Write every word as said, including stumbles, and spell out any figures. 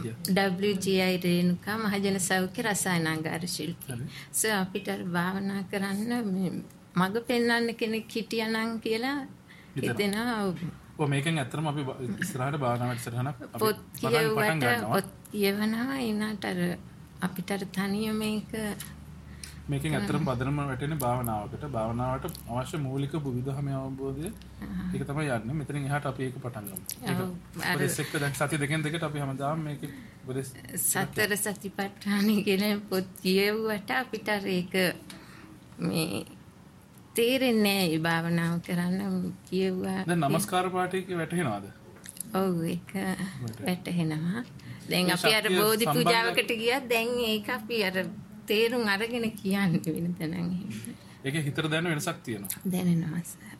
කිය? W G I Renuka මහජන සෞඛ්‍ය රසායනාගාර ශිල්පී. සර් අපිට භාවනා කරන්න මේ මග පෙන්වන්න කෙනෙක් හිටියා නම් කියලා හිතෙනවා. ඔව් මේකෙන් ඇත්තටම අපි ඉස්සරහට භාවනා වැඩසටහනක් අපි පොත් කියවුවට පොත් කියවනවා ඊනට අර අපිට අර තනිය මේක මේකෙන් ඇත්තටම බදනම වැටෙන්නේ භාවනාවකට. භාවනාවට අවශ්‍ය මූලික බුදුදහමේ අවබෝධය ඒක තමයි යන්නේ. මෙතනින් එහාට අපි ඒක පටන් ගමු. ඒක එක්ක දැන් සති දෙකෙන් දෙකට අපි හැමදාම මේක උපදෙස් සතර සතිපට්ඨාන කියන පොත් කියවුවට අපිට ඒක මේ තේරෙන්නේ නැහැ භාවනාව කරන්න කියුවා. දැන් නමස්කාර පාඨයේ වැටහෙනවද? ඔව් ඒක වැටහෙනවා. දැන් අපි අර බෝධි පූජාවකට ගියත් දැන් ඒක අපි අර තේරුම් අරගෙන කියන්නේ වෙන තැනන් එහෙම. ඒකේ හිතට දැනෙන වෙනසක් තියෙනවා. දැනෙනවා සර්.